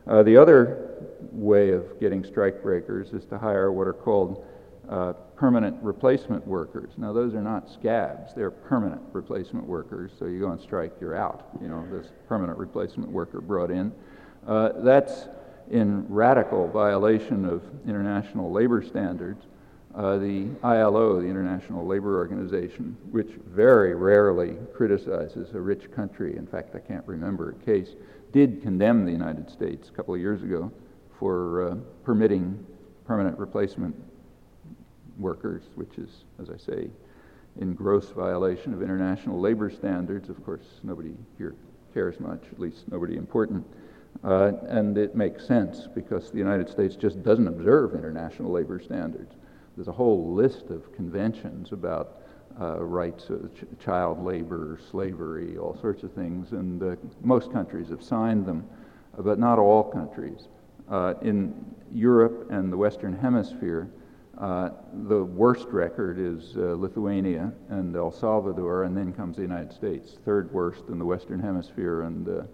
The other way of getting strike breakers is to hire what are called permanent replacement workers. Now, those are not scabs, they're permanent replacement workers. So you go on strike, you're out. You know, this permanent replacement worker brought in. That's in radical violation of international labor standards. The ILO, the International Labor Organization, which very rarely criticizes a rich country, in fact, I can't remember a case, did condemn the United States a couple of years ago for permitting permanent replacement workers, which is, as I say, in gross violation of international labor standards. Of course, nobody here cares much, at least nobody important. And it makes sense because the United States just doesn't observe international labor standards. There's a whole list of conventions about rights of child labor, slavery, all sorts of things, and most countries have signed them, but not all countries. In Europe and the Western Hemisphere, the worst record is Lithuania and El Salvador, and then comes the United States, third worst in the Western Hemisphere, and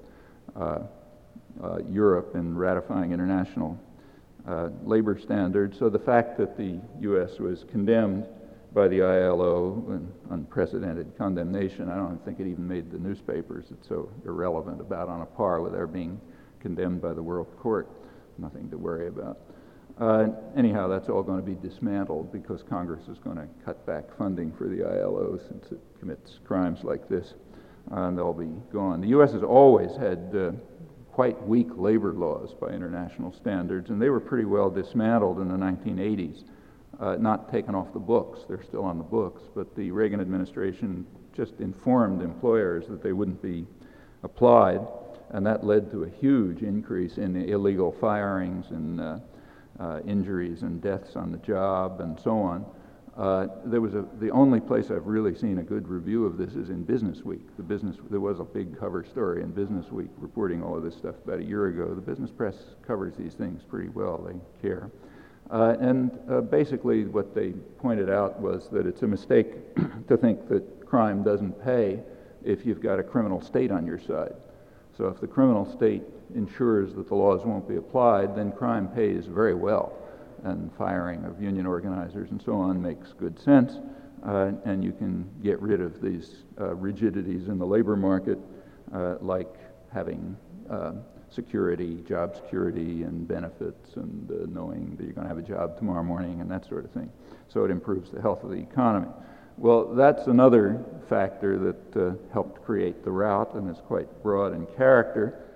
Europe in ratifying international labor standards. So the fact that the U.S. was condemned by the ILO, an unprecedented condemnation, I don't think it even made the newspapers. It's so irrelevant, about on a par with our being condemned by the World Court. Nothing to worry about. Anyhow, that's all going to be dismantled because Congress is going to cut back funding for the ILO since it commits crimes like this, and they'll be gone. The U.S. has always had quite weak labor laws by international standards, and they were pretty well dismantled in the 1980s. Not taken off the books, they're still on the books, but the Reagan administration just informed employers that they wouldn't be applied, and that led to a huge increase in illegal firings and injuries and deaths on the job and so on. The only place I've really seen a good review of this is in Business Week. There was a big cover story in Business Week reporting all of this stuff about a year ago. The business press covers these things pretty well. They care. Basically what they pointed out was that it's a mistake to think that crime doesn't pay if you've got a criminal state on your side. So if the criminal state ensures that the laws won't be applied, then crime pays very well. And firing of union organizers and so on makes good sense, and you can get rid of these rigidities in the labor market, like having security, job security, and benefits, and knowing that you're going to have a job tomorrow morning, and that sort of thing. So it improves the health of the economy. Well, that's another factor that helped create the rout, and is quite broad in character.